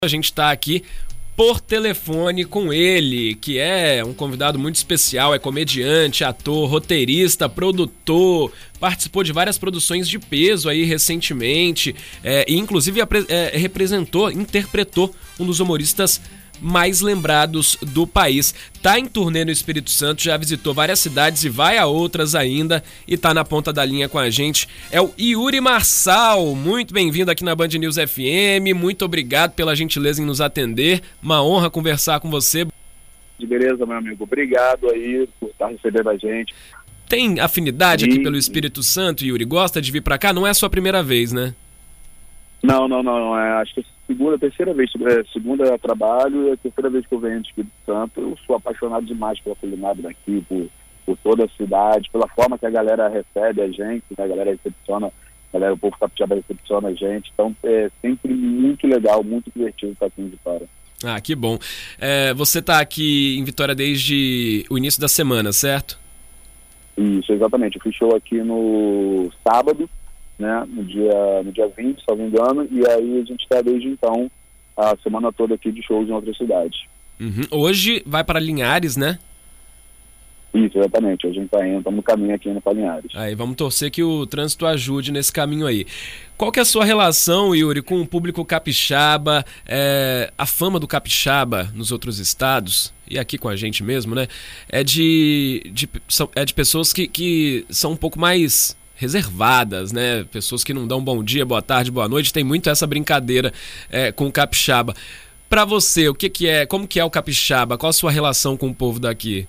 A gente está aqui por telefone com ele, que é um convidado muito especial, é comediante, ator, roteirista, produtor, participou de várias produções de peso aí recentemente, e inclusive interpretou um dos humoristas mais lembrados do país. Tá em turnê no Espírito Santo, já visitou várias cidades e vai a outras ainda, e tá na ponta da linha com a gente. É o Yuri Marçal. Muito bem-vindo aqui na Band News FM, muito obrigado pela gentileza em nos atender, uma honra conversar com você. Beleza, meu amigo, obrigado aí por estar recebendo a gente. Tem afinidade aqui pelo Espírito Santo, Yuri? Gosta de vir pra cá? Não é a sua primeira vez, né? Não, acho que é terceira vez, segunda eu trabalho, é a terceira vez que eu venho do Espírito Santo. Eu sou apaixonado demais pela culinária daqui, por toda a cidade, pela forma que a galera recebe a gente, né? A galera recepciona, o povo capixaba recepciona a gente, então é sempre muito legal, muito divertido estar aqui em Vitória. Ah, que bom. Você está aqui em Vitória desde o início da semana, certo? Isso, exatamente, eu fiz show aqui no sábado, né, no dia 20, se não me engano, e aí a gente está desde então a semana toda aqui de shows em outras cidades. Uhum. Hoje vai para Linhares, né? Isso, exatamente, hoje a gente está indo, estamos no caminho aqui indo para Linhares. Aí vamos torcer que o trânsito ajude nesse caminho aí. Qual que é a sua relação, Yuri, com o público capixaba, a fama do capixaba nos outros estados, e aqui com a gente mesmo, né? É de pessoas que são um pouco mais reservadas, né? Pessoas que não dão bom dia, boa tarde, boa noite. Tem muito essa brincadeira com o capixaba. Para você, como que é o capixaba? Qual a sua relação com o povo daqui?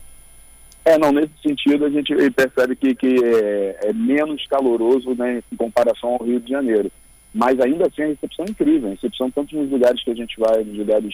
Nesse sentido a gente percebe que é menos caloroso, né, em comparação ao Rio de Janeiro. Mas ainda assim a recepção é incrível. A recepção tanto nos lugares que a gente vai, nos lugares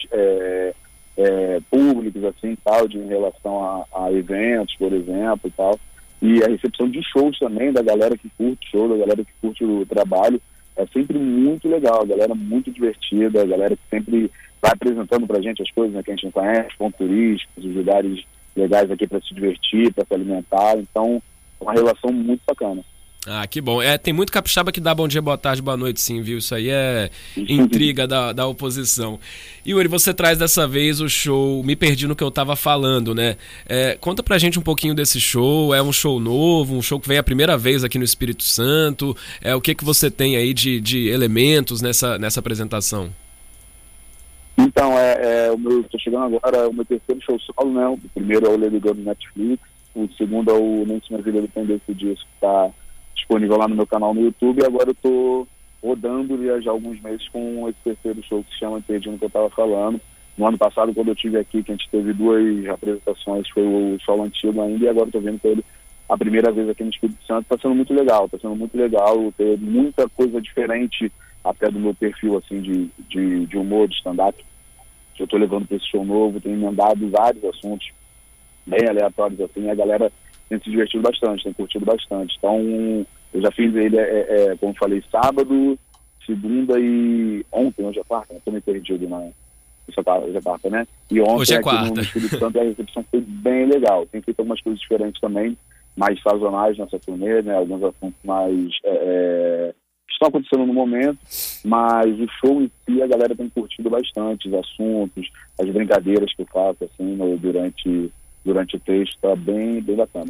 públicos, assim, tal, em relação a eventos, por exemplo, e tal. E a recepção de shows também, da galera que curte show, da galera que curte o trabalho, é sempre muito legal, a galera muito divertida, a galera que sempre vai apresentando pra gente as coisas, né, que a gente não conhece, pontos turísticos, os lugares legais aqui para se divertir, para se alimentar, então é uma relação muito bacana. Ah, que bom. Tem muito capixaba que dá bom dia, boa tarde, boa noite, sim, viu? Isso aí é intriga da oposição. Yuri, você traz dessa vez o show Me Perdi no Que Eu Tava Falando, né? Conta pra gente um pouquinho desse show. É um show novo, um show que vem a primeira vez aqui no Espírito Santo. O que você tem aí de elementos nessa apresentação? Então, tô chegando agora, o meu terceiro show solo, né? O primeiro é o Lady Girl do Netflix, o segundo é o Nem Tinha Vida Depender desse disco, que tá disponível lá no meu canal no YouTube, e agora eu tô rodando já há alguns meses com esse terceiro show que se chama Perdi no Que Eu Tava Falando. No ano passado, quando eu estive aqui, que a gente teve 2 apresentações, foi o solo antigo ainda, e agora eu tô vendo com ele a primeira vez aqui no Espírito Santo. Tá sendo muito legal, ter muita coisa diferente até do meu perfil, assim, de humor, de stand-up. Eu tô levando para esse show novo, tenho emendado vários assuntos bem aleatórios, assim, e a galera tem se divertido bastante, tem curtido bastante. Então, eu já fiz ele, como falei, sábado, segunda e ontem, hoje é quarta, né? Tô meio perdido, né? Hoje é quarta, né? E ontem hoje é aqui no Espírito Santo a recepção foi bem legal. Tem feito algumas coisas diferentes também, mais sazonais nessa turnê, né? Alguns assuntos mais que estão acontecendo no momento, mas o show em si a galera tem curtido bastante, os assuntos, as brincadeiras que eu faço, assim, durante o texto, tá bem bacana.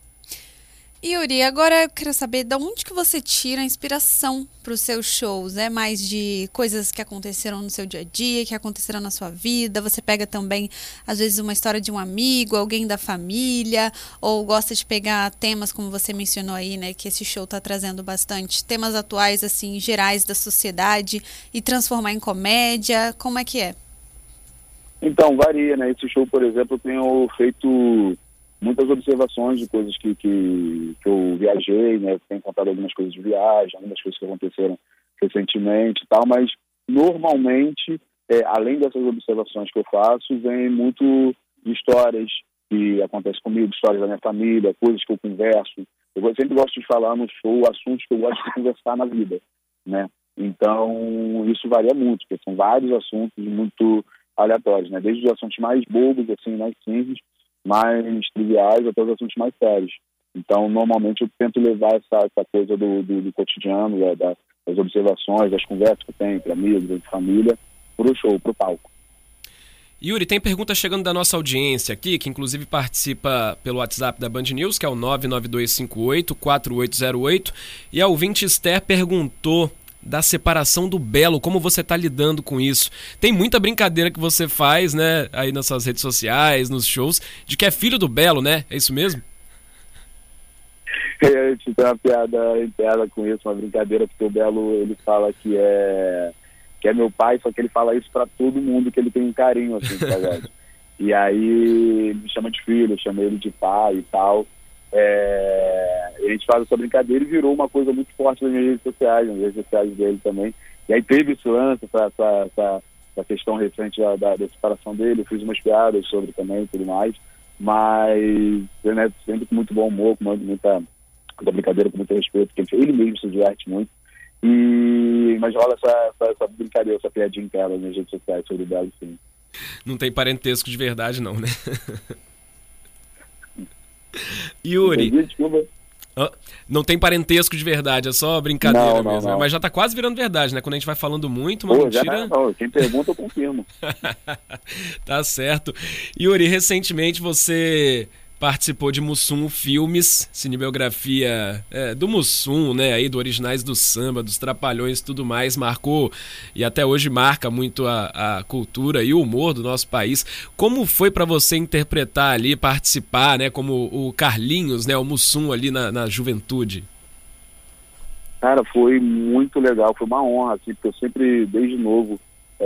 Yuri, agora eu quero saber de onde que você tira a inspiração para os seus shows, né? Mais de coisas que aconteceram no seu dia a dia, que aconteceram na sua vida. Você pega também, às vezes, uma história de um amigo, alguém da família, ou gosta de pegar temas, como você mencionou aí, né? Que esse show está trazendo bastante, temas atuais, assim, gerais da sociedade, e transformar em comédia. Como é que é? Então, varia, né? Esse show, por exemplo, eu tenho feito muitas observações de coisas que eu viajei, né? Tenho contado algumas coisas de viagem, algumas coisas que aconteceram recentemente e tal, mas normalmente, além dessas observações que eu faço, vem muito de histórias que acontecem comigo, histórias da minha família, coisas que eu converso. Eu sempre gosto de falar no show assuntos que eu gosto de conversar na vida, né? Então, isso varia muito, porque são vários assuntos muito aleatórios, né? Desde os assuntos mais bobos, assim, mais simples, mais triviais, até os assuntos mais sérios. Então, normalmente, eu tento levar essa coisa do cotidiano, das observações, das conversas que eu tenho entre amigos, entre família, pro show, pro palco. Yuri, tem pergunta chegando da nossa audiência aqui, que inclusive participa pelo WhatsApp da Band News, que é o 99258-4808, e a ouvinte Esther perguntou da separação do Belo, como você está lidando com isso? Tem muita brincadeira que você faz, né, aí nas suas redes sociais, nos shows, de que é filho do Belo, né? É isso mesmo? A gente tem uma piada interna com isso, uma brincadeira, porque o Belo, ele fala que é meu pai, só que ele fala isso pra todo mundo, que ele tem um carinho, assim, tá. E aí ele me chama de filho, chama ele de pai e tal. A gente faz essa brincadeira e virou uma coisa muito forte nas redes sociais dele também. E aí teve esse lance, essa questão recente da separação dele, eu fiz umas piadas sobre também e tudo mais, mas né, sempre com muito bom humor, com muita brincadeira, com muito respeito, porque ele mesmo se diverte muito. Mas rola essa brincadeira, essa piadinha interna nas redes sociais sobre o Belo, sim. Não tem parentesco de verdade, não, né? Yuri. Desculpa. Não tem parentesco de verdade, é só brincadeira mesmo. Não. Mas já tá quase virando verdade, né? Quando a gente vai falando muito, uma mentira... Quem pergunta eu confirmo. Tá certo. Yuri, recentemente você participou de Mussum Filmes, cinebiografia do Mussum, né, aí do Originais do Samba, dos Trapalhões e tudo mais, marcou e até hoje marca muito a cultura e o humor do nosso país. Como foi para você interpretar ali, participar, né, como o Carlinhos, né, o Mussum ali na juventude? Cara, foi muito legal, foi uma honra, assim, porque eu sempre, desde novo,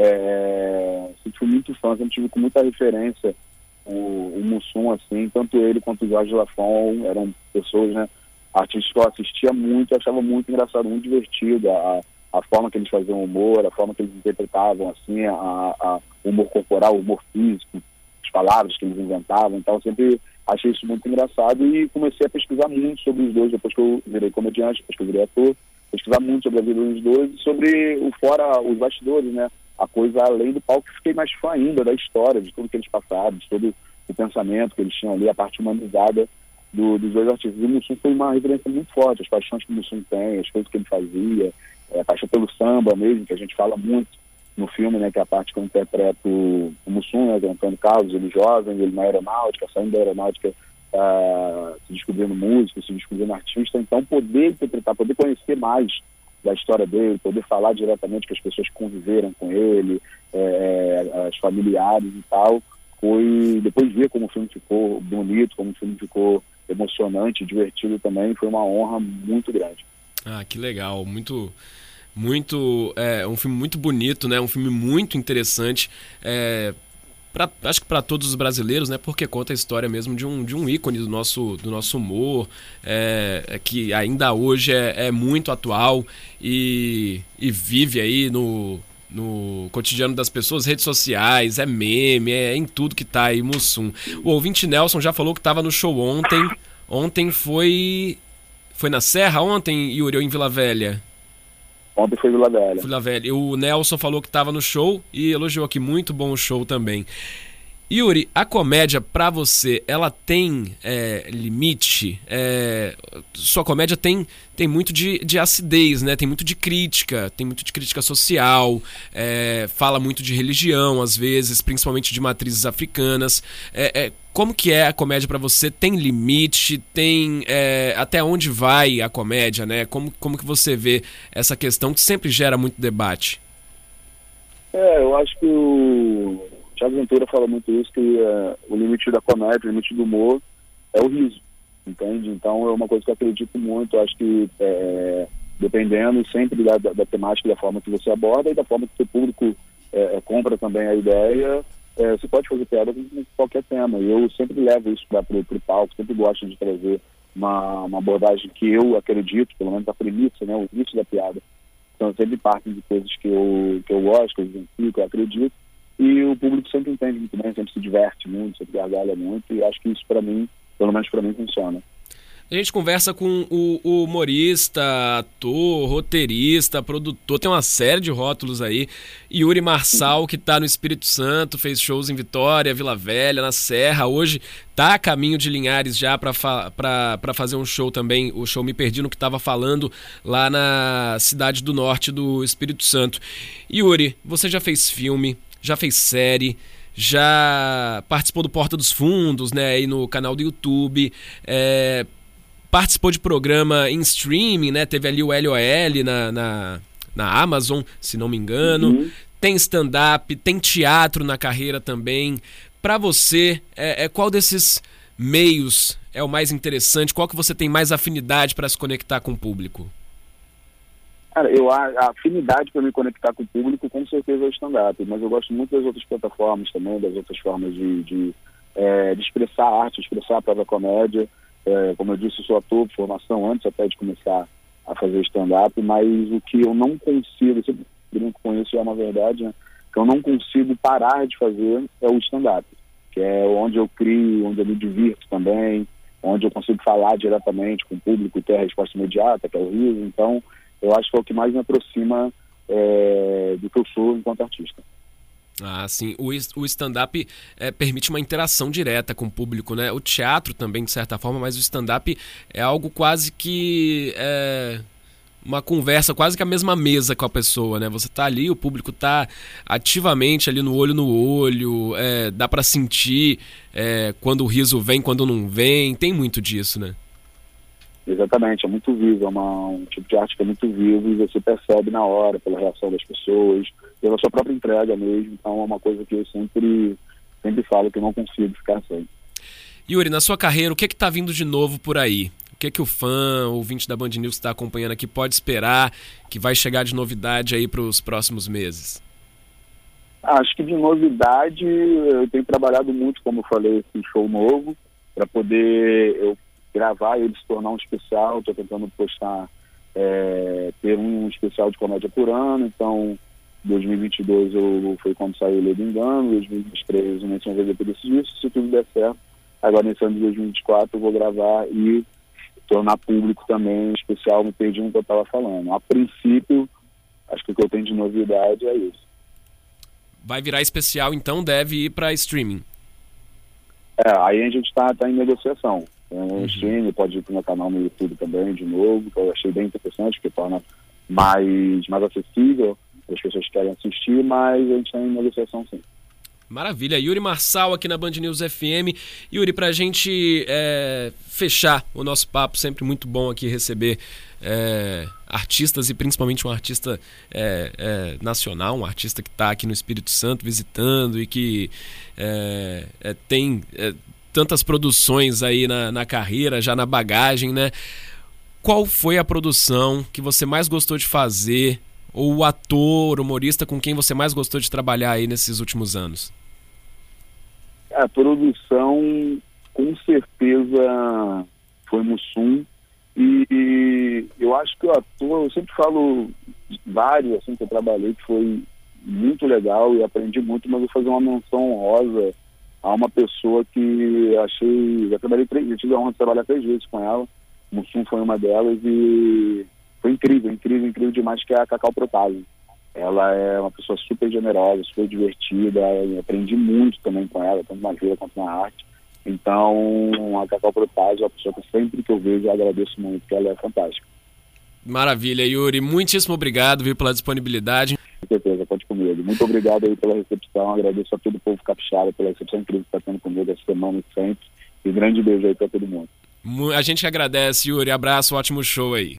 sempre fui muito fã, sempre tive com muita referência o Mussum, assim, tanto ele quanto o Jorge Lafon, eram pessoas, né, artistas que eu assistia muito, eu achava muito engraçado, muito divertido, a forma que eles faziam humor, a forma que eles interpretavam, assim, o humor corporal, o humor físico, as palavras que eles inventavam, então eu sempre achei isso muito engraçado e comecei a pesquisar muito sobre os dois, depois que eu virei comediante, depois que eu virei ator, pesquisar muito sobre a vida dos dois e sobre os bastidores, né, a coisa além do palco, fiquei mais fã ainda da história, de tudo que eles passaram, de todo o pensamento que eles tinham ali, a parte humanizada dos dois artistas. E o Mussum foi uma referência muito forte, as paixões que o Mussum tem, as coisas que ele fazia, a paixão pelo samba mesmo, que a gente fala muito no filme, né, que é a parte que eu interpreto o Mussum, né, Antônio Carlos, ele jovem, ele na aeronáutica, saindo da aeronáutica, se descobrindo músico, se descobrindo artista, então poder interpretar, poder conhecer mais da história dele, poder falar diretamente com as pessoas que conviveram com ele, as familiares e tal, foi, depois ver como o filme ficou bonito, como o filme ficou emocionante, divertido também, foi uma honra muito grande. Ah, que legal, muito, um filme muito bonito, né? Um filme muito interessante, acho que para todos os brasileiros, né? Porque conta a história mesmo de um ícone do nosso humor, que ainda hoje é muito atual e vive aí no cotidiano das pessoas, redes sociais, é meme, é em tudo que tá aí Mussum. O ouvinte Nelson já falou que estava no show ontem. Ontem foi na Serra ontem, Yuri, ou em Vila Velha? Ontem foi Vila Velha. Vila Velha. O Nelson falou que estava no show e elogiou aqui, muito bom o show também. Yuri, a comédia pra você, ela tem limite? Sua comédia tem muito de acidez, né? Tem muito de crítica social, fala muito de religião às vezes, principalmente de matrizes africanas. Como que é a comédia pra você? Tem limite? Tem até onde vai a comédia, né? Como que você vê essa questão que sempre gera muito debate? Eu acho que o Thiago Ventura fala muito isso, que o limite da comédia, o limite do humor é o riso, entende? Então é uma coisa que eu acredito muito, eu acho que dependendo sempre da temática, da forma que você aborda e da forma que o seu público compra também a ideia, você pode fazer piada com qualquer tema, e eu sempre levo isso para o palco, sempre gosto de trazer uma abordagem que eu acredito, pelo menos a premissa, né, o início da piada. Então sempre partem de coisas que eu gosto, que eu identifico, que eu acredito, e o público sempre entende muito bem, sempre se diverte muito, sempre gargalha muito, e acho que isso para mim, pelo menos para mim, funciona. A gente conversa com o humorista, ator, roteirista, produtor, tem uma série de rótulos aí. Yuri Marçal, que está no Espírito Santo, fez shows em Vitória, Vila Velha, na Serra. Hoje está a caminho de Linhares já para fazer um show também, o show Me Perdi no que estava falando, lá na cidade do norte do Espírito Santo. Yuri, você já fez filme, já fez série, já participou do Porta dos Fundos, né, aí no canal do YouTube, participou de programa em streaming, né? Teve ali o LOL na Amazon, se não me engano. Uhum. Tem stand-up, tem teatro na carreira também. Para você, qual desses meios é o mais interessante? Qual que você tem mais afinidade para se conectar com o público? Cara, a afinidade para me conectar com o público, com certeza, é o stand-up. Mas eu gosto muito das outras plataformas também, das outras formas de expressar a arte, expressar a própria comédia. Como eu disse, eu sou ator de formação antes até de começar a fazer stand-up, mas o que eu não consigo, eu sempre brinco com isso, é uma verdade, né? Que eu não consigo parar de fazer é o stand-up, que é onde eu crio, onde eu me divirto também, onde eu consigo falar diretamente com o público e ter a resposta imediata, que é o riso. Então, eu acho que é o que mais me aproxima do que eu sou enquanto artista. Ah, sim. O stand-up permite uma interação direta com o público, né? O teatro também, de certa forma, mas o stand-up é algo quase que... uma conversa, quase que a mesma mesa com a pessoa, né? Você tá ali, o público tá ativamente ali no olho, dá pra sentir quando o riso vem, quando não vem. Tem muito disso, né? Exatamente, é muito vivo, é um tipo de arte que é muito vivo e você percebe na hora, pela reação das pessoas, pela sua própria entrega mesmo. Então é uma coisa que eu sempre falo que eu não consigo ficar sem. Yuri, na sua carreira, o que está vindo de novo por aí? O que o fã, o ouvinte da Band News que está acompanhando aqui pode esperar que vai chegar de novidade aí para os próximos meses? Acho que de novidade eu tenho trabalhado muito, como eu falei, esse show novo, para poder gravar e ele se tornar um especial. Estou tentando postar, ter um especial de comédia por ano. Então, 2022 foi quando saiu o Lei do Engano, 2023 o Menção VDP decidiu isso, se tudo der certo. Agora, nesse ano de 2024, eu vou gravar e tornar público também um especial Me Perdi no que eu estava falando. A princípio, acho que o que eu tenho de novidade é isso. Vai virar especial, então deve ir para streaming. Aí a gente está em negociação. Tem streaming, pode ir para o meu canal no YouTube também, de novo, que eu achei bem interessante, porque torna mais acessível para as pessoas que querem assistir, mas a gente está em negociação, sim. Maravilha. Yuri Marçal aqui na Band News FM. Yuri, para a gente fechar o nosso papo, sempre muito bom aqui receber artistas e principalmente um artista nacional, um artista que está aqui no Espírito Santo visitando e que tem tantas produções aí na carreira, já na bagagem, né? Qual foi a produção que você mais gostou de fazer, ou o ator, humorista com quem você mais gostou de trabalhar aí nesses últimos anos? A produção, com certeza, foi Mussum. E eu acho que o ator, eu sempre falo vários assim, que eu trabalhei, que foi muito legal e aprendi muito, mas eu vou fazer uma menção honrosa a uma pessoa que achei... Já tive a honra de trabalhar 3 vezes com ela. Mussum foi uma delas e foi incrível demais, que é a Cacau Protásio. Ela é uma pessoa super generosa, super divertida, aprendi muito também com ela, tanto na vida quanto na arte. Então, a Cacau Protásio é uma pessoa que sempre que eu vejo eu agradeço muito, porque ela é fantástica. Maravilha, Yuri. Muitíssimo obrigado, pela disponibilidade. Com certeza, pode comigo. Muito obrigado aí pela recepção, agradeço a todo o povo capixaba pela recepção incrível que está tendo comigo essa semana e sempre. E um grande beijo aí para todo mundo. A gente agradece, Yuri. Abraço, ótimo show aí.